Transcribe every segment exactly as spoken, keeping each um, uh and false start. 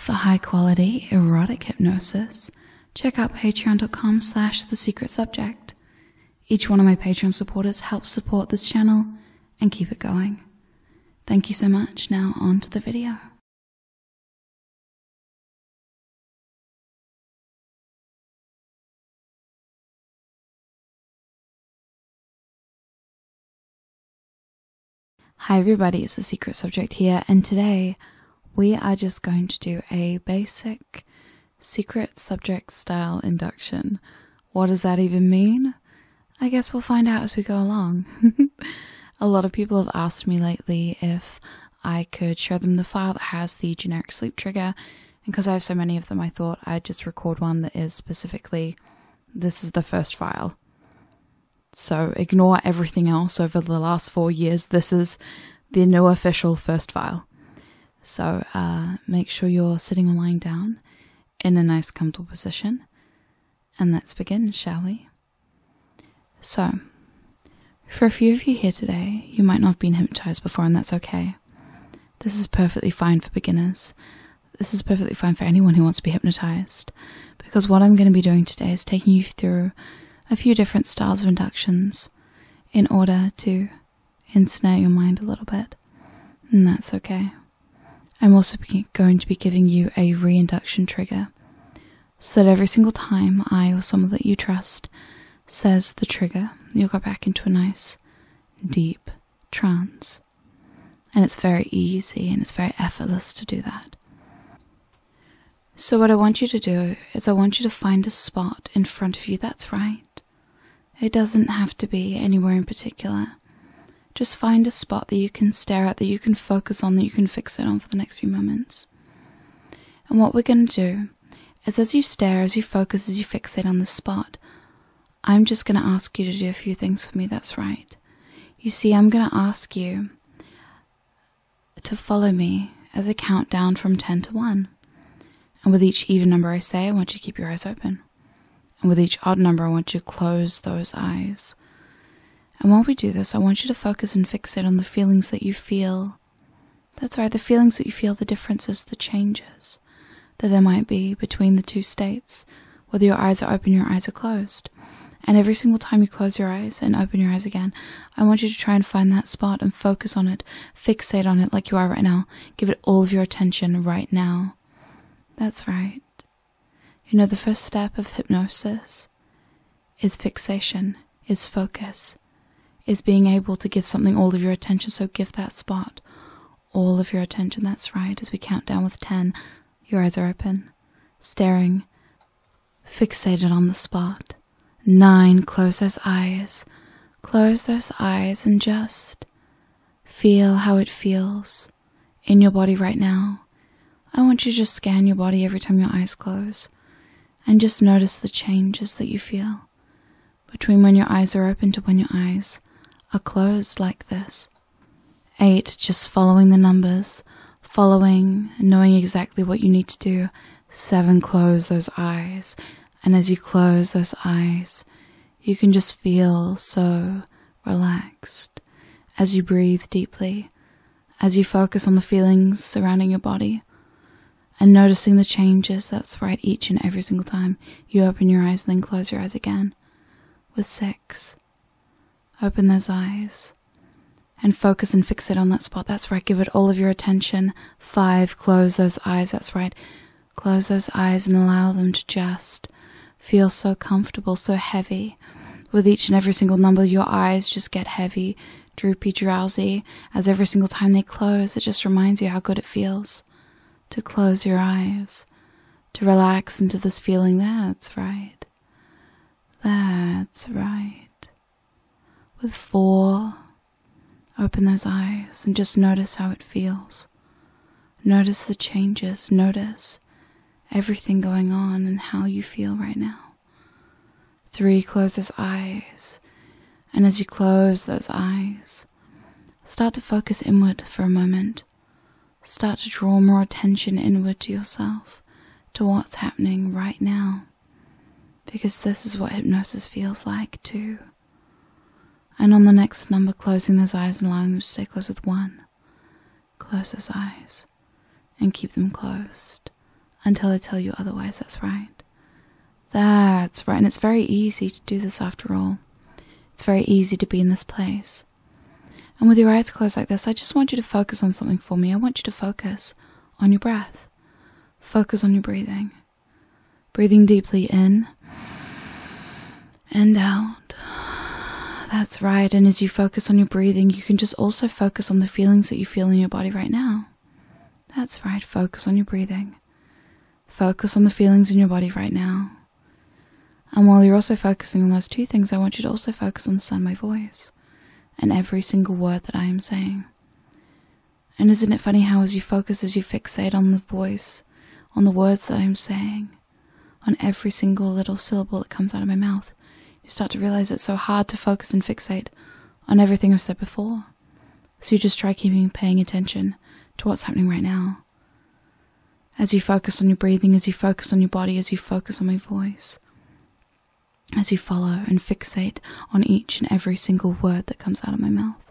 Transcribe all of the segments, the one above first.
For high quality erotic hypnosis, check out patreon.com slash the secret subject. Each one of my Patreon supporters helps support this channel and keep it going. Thank you so much. Now on to the video. Hi everybody, it's the Secret Subject here, and today we are just going to do a basic Secret Subject style induction. What does that even mean? I guess we'll find out as we go along. A lot of people have asked me lately if I could show them the file that has the generic sleep trigger, and because I have so many of them I thought I'd just record one that is specifically, this is the first file. So ignore everything else over the last four years. This is the new official first file. So uh, make sure you're sitting or lying down in a nice comfortable position. And let's begin, shall we? So, for a few of you here today, you might not have been hypnotized before, and that's okay. This is perfectly fine for beginners. This is perfectly fine for anyone who wants to be hypnotized. Because what I'm going to be doing today is taking you through a few different styles of inductions in order to ensnare your mind a little bit, and that's okay. I'm also going to be giving you a reinduction trigger, so that every single time I or someone that you trust says the trigger, you'll go back into a nice, deep trance. And it's very easy and it's very effortless to do that. So what I want you to do is I want you to find a spot in front of you that's right. It doesn't have to be anywhere in particular. Just find a spot that you can stare at, that you can focus on, that you can fixate on for the next few moments. And what we're going to do is as you stare, as you focus, as you fixate on the spot, I'm just going to ask you to do a few things for me that's right. You see, I'm going to ask you to follow me as I count down from ten to one. And with each even number I say, I want you to keep your eyes open. And with each odd number, I want you to close those eyes. And while we do this, I want you to focus and fixate on the feelings that you feel. That's right, the feelings that you feel, the differences, the changes that there might be between the two states, whether your eyes are open, your eyes are closed. And every single time you close your eyes and open your eyes again, I want you to try and find that spot and focus on it, fixate on it like you are right now. Give it all of your attention right now. That's right. You know, the first step of hypnosis is fixation, is focus, is being able to give something all of your attention. So give that spot all of your attention. That's right. As we count down with ten, your eyes are open, staring, fixated on the spot. Nine, close those eyes. Close those eyes and just feel how it feels in your body right now. I want you to just scan your body every time your eyes close. And just notice the changes that you feel between when your eyes are open to when your eyes are closed like this. Eight, just following the numbers, following and knowing exactly what you need to do. Seven, close those eyes. And as you close those eyes, you can just feel so relaxed as you breathe deeply, as you focus on the feelings surrounding your body. And noticing the changes, that's right, each and every single time you open your eyes and then close your eyes again. With six, open those eyes and focus and fixate on that spot, that's right, give it all of your attention. Five, close those eyes, that's right, close those eyes and allow them to just feel so comfortable, so heavy. With each and every single number, your eyes just get heavy, droopy, drowsy, as every single time they close, it just reminds you how good it feels to close your eyes, to relax into this feeling. That's right. That's right. With four, open those eyes and just notice how it feels. Notice the changes. Notice everything going on and how you feel right now. Three, close those eyes. And as you close those eyes, start to focus inward for a moment. Start to draw more attention inward to yourself, to what's happening right now. Because this is what hypnosis feels like too. And on the next number, closing those eyes and allowing them to stay closed with one. Close those eyes and keep them closed. until I tell you otherwise. That's right. That's right. And it's very easy to do this after all. It's very easy to be in this place. And with your eyes closed like this, I just want you to focus on something for me. I want you to focus on your breath. Focus on your breathing. Breathing deeply in and out. That's right. And as you focus on your breathing, you can just also focus on the feelings that you feel in your body right now. That's right. Focus on your breathing. Focus on the feelings in your body right now. And while you're also focusing on those two things, I want you to also focus on the sound of my voice and every single word that I am saying. And isn't it funny how as you focus, as you fixate on the voice, on the words that I'm saying, on every single little syllable that comes out of my mouth, you start to realize it's so hard to focus and fixate on everything I've said before. So you just try keeping paying attention to what's happening right now. As you focus on your breathing, as you focus on your body, as you focus on my voice, as you follow and fixate on each and every single word that comes out of my mouth.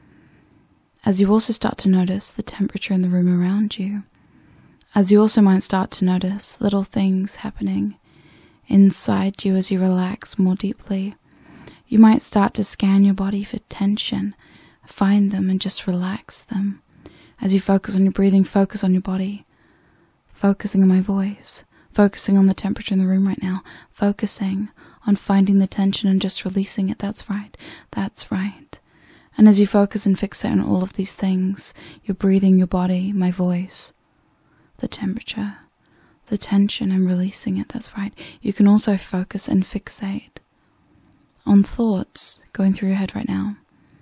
As you also start to notice the temperature in the room around you. As you also might start to notice little things happening inside you as you relax more deeply. You might start to scan your body for tension, find them and just relax them. As you focus on your breathing, focus on your body, focusing on my voice, focusing on the temperature in the room right now, focusing on finding the tension and just releasing it. That's right. That's right. And as you focus and fixate on all of these things, your breathing, your body, my voice, the temperature, the tension and releasing it. That's right. You can also focus and fixate on thoughts going through your head right now.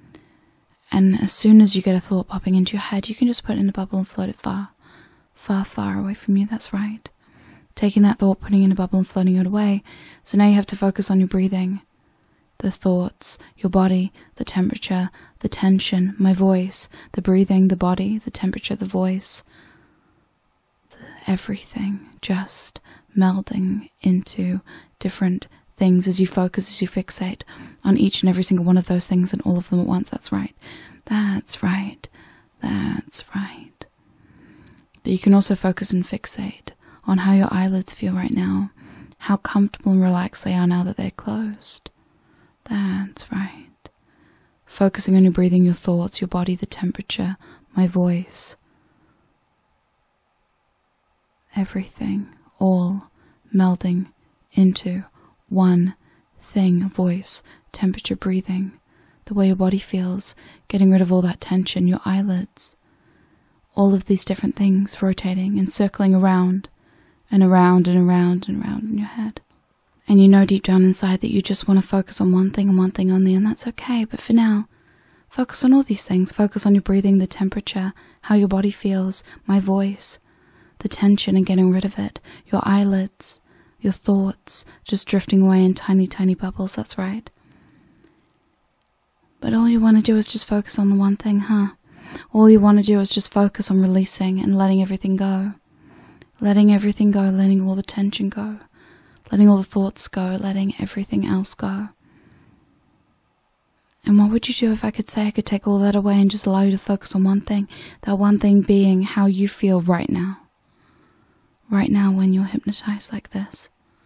And as soon as you get a thought popping into your head, you can just put it in a bubble and float it far, far, far away from you. That's right. Taking that thought, putting it in a bubble and floating it away. So now you have to focus on your breathing, the thoughts, your body, the temperature, the tension, my voice, the breathing, the body, the temperature, the voice, the everything just melding into different things as you focus, as you fixate on each and every single one of those things and all of them at once. That's right. That's right. That's right. But you can also focus and fixate on how your eyelids feel right now, how comfortable and relaxed they are now that they're closed. That's right. Focusing on your breathing, your thoughts, your body, the temperature, my voice, everything, all melding into one thing, voice, temperature, breathing, the way your body feels, getting rid of all that tension, your eyelids, all of these different things rotating and circling around and around and around and around in your head. And you know deep down inside that you just want to focus on one thing and one thing only, and that's okay. But for now, focus on all these things. Focus on your breathing, the temperature, how your body feels, my voice, the tension and getting rid of it, your eyelids, your thoughts just drifting away in tiny, tiny bubbles. That's right. But all you want to do is just focus on the one thing, huh? All you want to do is just focus on releasing and letting everything go. Letting everything go, letting all the tension go, letting all the thoughts go, letting everything else go. And what would you do if I could say I could take all that away and just allow you to focus on one thing? That one thing being how you feel right now. Right now when you're hypnotized like this.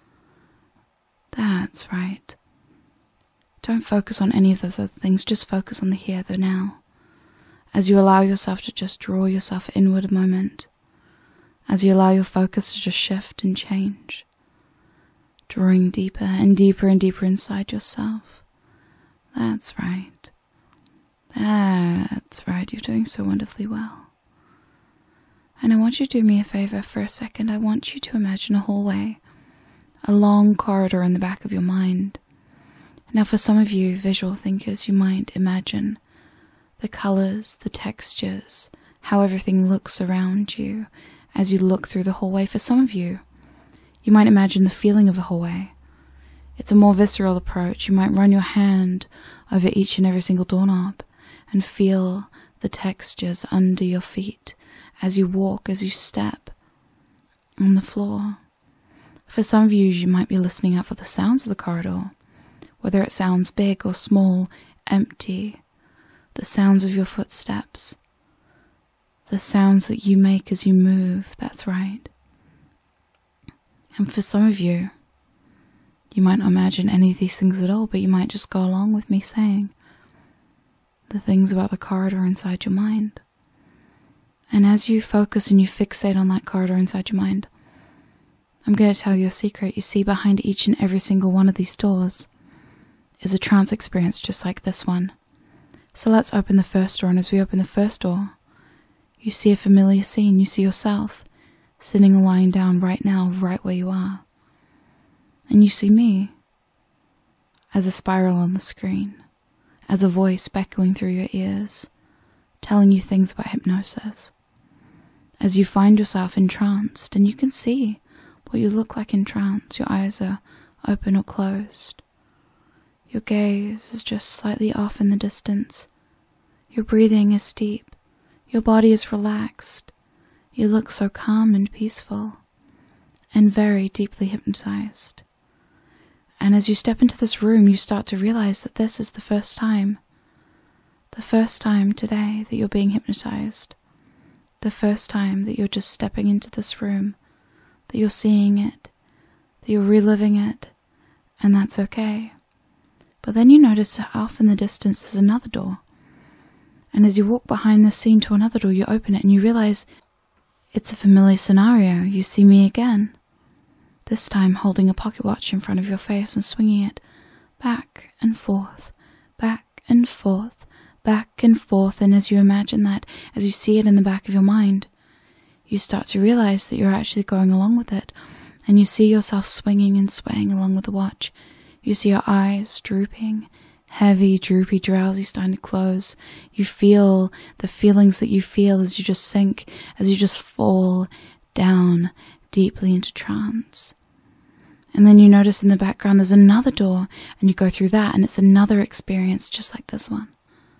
That's right. Don't focus on any of those other things, just focus on the here, the now. As you allow yourself to just draw yourself inward a moment. As you allow your focus to just shift and change, drawing deeper and deeper and deeper inside yourself. That's right. That's right. You're doing so wonderfully well. And I want you to do me a favor for a second. I want you to imagine a hallway, a long corridor in the back of your mind. Now for some of you visual thinkers, you might imagine the colors, the textures, how everything looks around you. As you look through the hallway, for some of you, you might imagine the feeling of a hallway. It's a more visceral approach. You might run your hand over each and every single doorknob and feel the textures under your feet as you walk, as you step on the floor. For some of you, you might be listening out for the sounds of the corridor, whether it sounds big or small, empty, the sounds of your footsteps, the sounds that you make as you move. That's right. And for some of you, you might not imagine any of these things at all, but you might just go along with me saying the things about the corridor inside your mind. And as you focus and you fixate on that corridor inside your mind, I'm going to tell you a secret. You see, behind each and every single one of these doors is a trance experience just like this one. So let's open the first door, and as we open the first door, you see a familiar scene. You see yourself sitting or lying down right now, right where you are. And you see me as a spiral on the screen, as a voice echoing through your ears, telling you things about hypnosis. As you find yourself entranced, and you can see what you look like in trance, your eyes are open or closed. Your gaze is just slightly off in the distance. Your breathing is deep. Your body is relaxed. You look so calm and peaceful, and very deeply hypnotized. And as you step into this room, you start to realize that this is the first time, the first time today that you're being hypnotized, the first time that you're just stepping into this room, that you're seeing it, that you're reliving it, and that's okay. But then you notice that off in the distance there's another door. And as you walk behind this scene to another door, you open it and you realize it's a familiar scenario. You see me again, this time holding a pocket watch in front of your face and swinging it back and forth, back and forth, back and forth. And as you imagine that, as you see it in the back of your mind, you start to realize that you're actually going along with it, and you see yourself swinging and swaying along with the watch. You see your eyes drooping, heavy, droopy, drowsy, starting to close. You feel the feelings that you feel as you just sink, as you just fall down deeply into trance. And then you notice in the background there's another door, and you go through that, and it's another experience just like this one.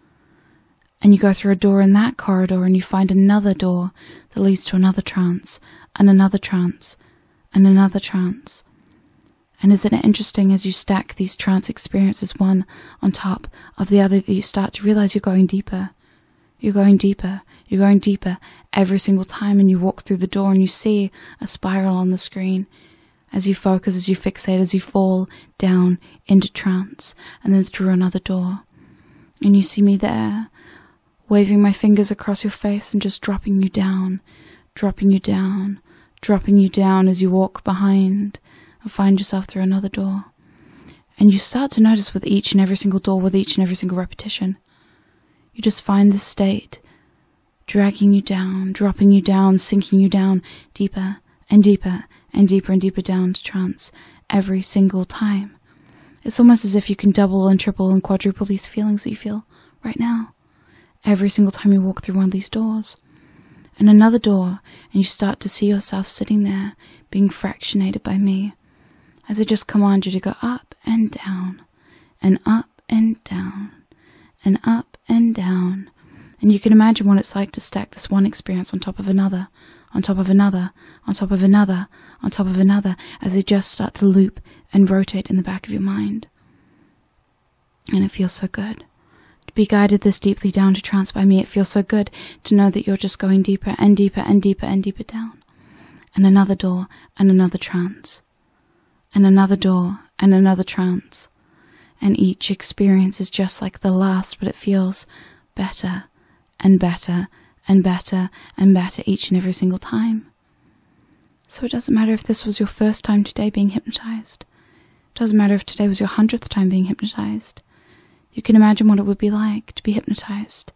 And you go through a door in that corridor, and you find another door that leads to another trance, and another trance, and another trance. And isn't it interesting, as you stack these trance experiences one on top of the other, that you start to realize you're going deeper. You're going deeper. You're going deeper every single time, and you walk through the door and you see a spiral on the screen. As you focus, as you fixate, as you fall down into trance, and then through another door. And you see me there, waving my fingers across your face and just dropping you down, dropping you down, dropping you down as you walk behind and find yourself through another door. And you start to notice with each and every single door, with each and every single repetition, you just find this state dragging you down, dropping you down, sinking you down deeper and deeper and deeper and deeper down to trance every single time. It's almost as if you can double and triple and quadruple these feelings that you feel right now, every single time you walk through one of these doors. And another door, and you start to see yourself sitting there, being fractionated by me, as I just command you to go up and down, and up and down, and up and down. And you can imagine what it's like to stack this one experience on top of another, on top of another, on top of another, on top of another, as they just start to loop and rotate in the back of your mind. And it feels so good to be guided this deeply down to trance by me. It feels so good to know that you're just going deeper and deeper and deeper and deeper down. And another door, and another trance, and another door, and another trance. And each experience is just like the last, but it feels better and better and better and better each and every single time. So it doesn't matter if this was your first time today being hypnotized. It doesn't matter if today was your hundredth time being hypnotized. You can imagine what it would be like to be hypnotized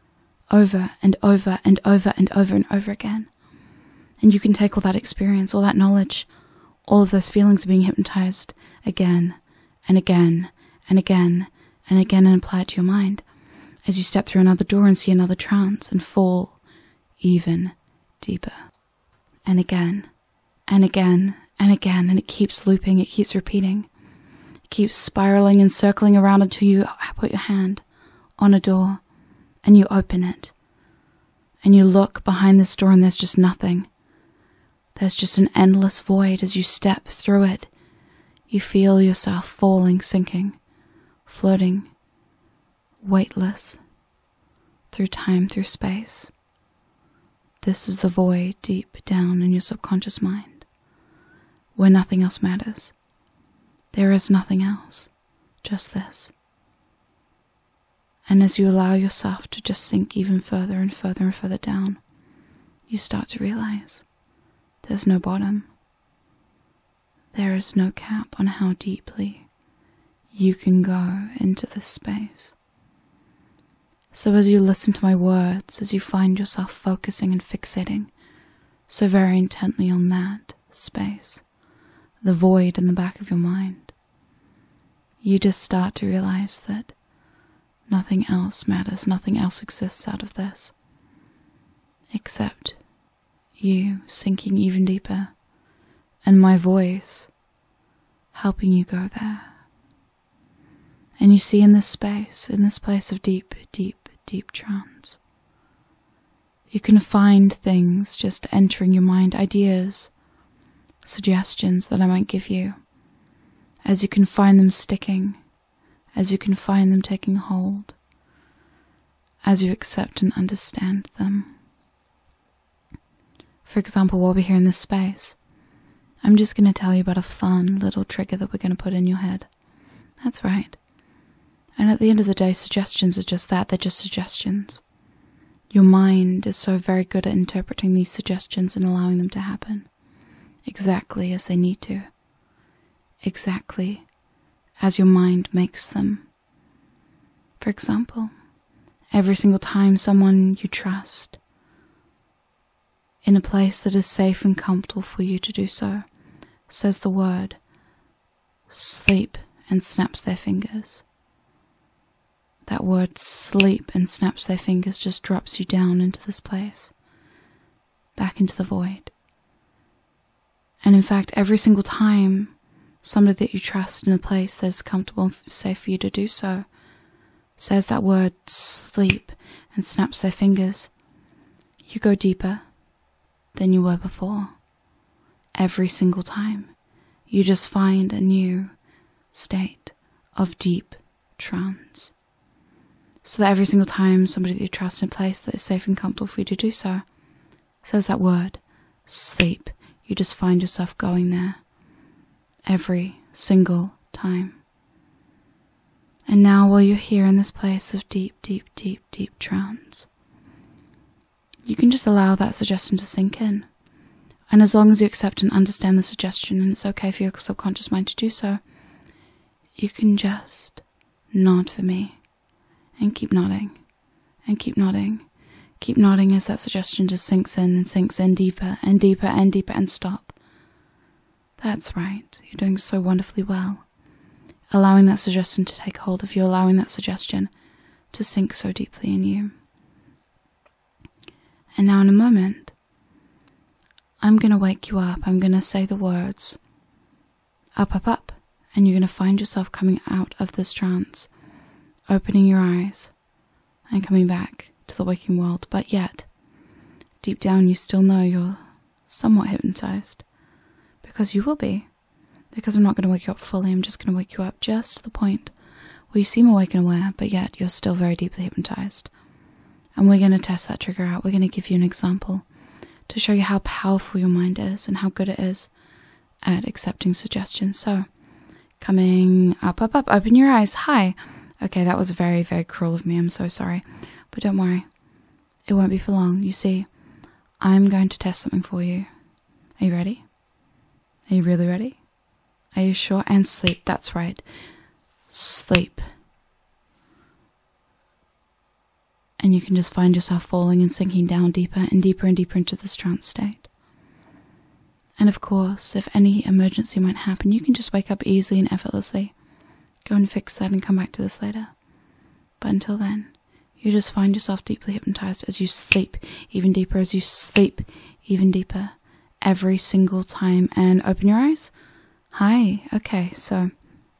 over and over and over and over and over again. And you can take all that experience, all that knowledge, all of those feelings of being hypnotized again and again and again and again and apply it to your mind as you step through another door and see another trance and fall even deeper. And again and again and again, and it keeps looping, it keeps repeating. It keeps spiraling and circling around until you put your hand on a door and you open it. And you look behind this door and there's just nothing. There's just an endless void. As you step through it, you feel yourself falling, sinking, floating, weightless, through time, through space. This is the void deep down in your subconscious mind. where nothing else matters. There is nothing else, just this. And as you allow yourself to just sink even further and further and further down, you start to realize there's no bottom. There is no cap on how deeply you can go into this space. So as you listen to my words, as you find yourself focusing and fixating so very intently on that space, the void in the back of your mind, you just start to realize that nothing else matters, nothing else exists out of this, except you sinking even deeper, and my voice helping you go there. And you see in this space, in this place of deep, deep, deep trance, you can find things just entering your mind, ideas, suggestions that I might give you, as you can find them sticking, as you can find them taking hold, as you accept and understand them. For example, while we're here in this space, I'm just going to tell you about a fun little trigger that we're going to put in your head. That's right. And at the end of the day, suggestions are just that, they're just suggestions. Your mind is so very good at interpreting these suggestions and allowing them to happen exactly as they need to, exactly as your mind makes them. For example, every single time someone you trust in a place that is safe and comfortable for you to do so says the word sleep and snaps their fingers, that word sleep and snaps their fingers just drops you down into this place, back into the void. And in fact, every single time somebody that you trust in a place that is comfortable and safe for you to do so says that word sleep and snaps their fingers, you go deeper than you were before. Every single time you just find a new state of deep trance. So that every single time somebody that you trust in a place that is safe and comfortable for you to do so says that word sleep, you just find yourself going there every single time. And now while you're here in this place of deep, deep, deep, deep trance, you can just allow that suggestion to sink in. And as long as you accept and understand the suggestion, and it's okay for your subconscious mind to do so, you can just nod for me and keep nodding and keep nodding. Keep nodding as that suggestion just sinks in and sinks in deeper and deeper and deeper and stop. That's right. You're doing so wonderfully well. Allowing that suggestion to take hold of you, allowing that suggestion to sink so deeply in you. And now in a moment, I'm going to wake you up. I'm going to say the words, up, up, up, and you're going to find yourself coming out of this trance, opening your eyes and coming back to the waking world. But yet, deep down you still know you're somewhat hypnotized, because you will be, because I'm not going to wake you up fully. I'm just going to wake you up just to the point where you seem awake and aware, but yet you're still very deeply hypnotized. And we're going to test that trigger out. We're going to give you an example to show you how powerful your mind is and how good it is at accepting suggestions. So, coming up, up, up, open your eyes. Hi. Okay, that was very, very cruel of me. I'm so sorry. But don't worry. It won't be for long. You see, I'm going to test something for you. Are you ready? Are you really ready? Are you sure? And sleep. That's right. Sleep. And you can just find yourself falling and sinking down deeper and deeper and deeper into this trance state. And of course, if any emergency might happen, you can just wake up easily and effortlessly. Go and fix that and come back to this later. But until then, you just find yourself deeply hypnotized as you sleep even deeper, as you sleep even deeper every single time. And open your eyes. Hi. Okay, so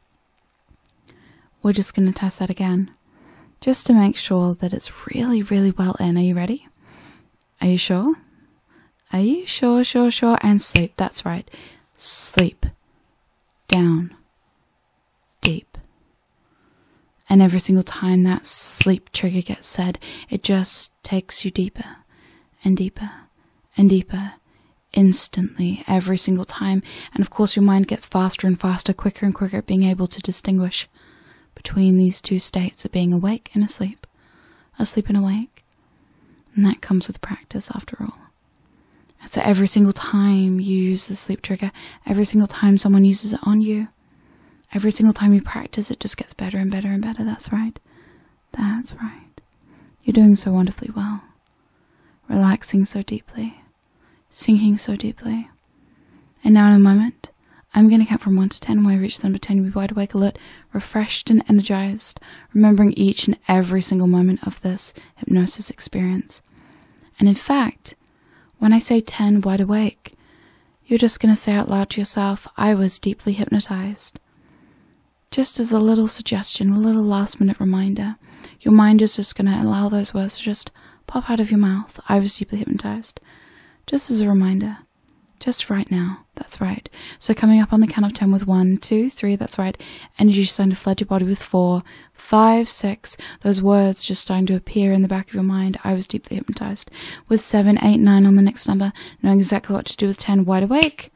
we're just going to test that again, just to make sure that it's really, really well in. Are you ready? Are you sure? Are you sure, sure, sure? And sleep. That's right. Sleep. Down. Deep. And every single time that sleep trigger gets said, it just takes you deeper and deeper and deeper instantly, every single time. And of course your mind gets faster and faster, quicker and quicker at being able to distinguish between these two states of being awake and asleep, asleep and awake. And that comes with practice after all. And so every single time you use the sleep trigger, every single time someone uses it on you, every single time you practice, it just gets better and better and better. That's right. That's right. You're doing so wonderfully well. Relaxing so deeply. Sinking so deeply. And now in a moment, I'm going to count from one to ten. When I reach the number ten, you'll be wide awake, alert, refreshed and energized, remembering each and every single moment of this hypnosis experience. And in fact, when I say ten, wide awake, you're just going to say out loud to yourself, I was deeply hypnotized. Just as a little suggestion, a little last minute reminder. Your mind is just going to allow those words to just pop out of your mouth. I was deeply hypnotized. Just as a reminder. Just right now. That's right. So coming up on the count of ten with one, two, three, that's right. Energy starting to flood your body with four, five, six. Those words just starting to appear in the back of your mind. I was deeply hypnotized. With seven, eight, nine on the next number. Knowing exactly what to do with ten. Wide awake.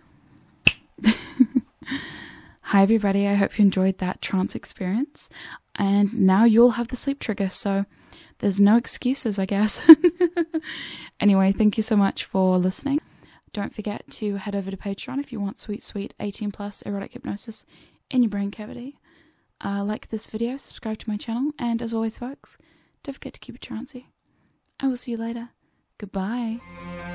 Hi everybody. I hope you enjoyed that trance experience. And now you'll have the sleep trigger. So there's no excuses, I guess. Anyway, thank you so much for listening. Don't forget to head over to Patreon if you want sweet, sweet eighteen plus erotic hypnosis in your brain cavity. Uh, like this video, subscribe to my channel, and as always, folks, don't forget to keep it trancey. I will see you later. Goodbye.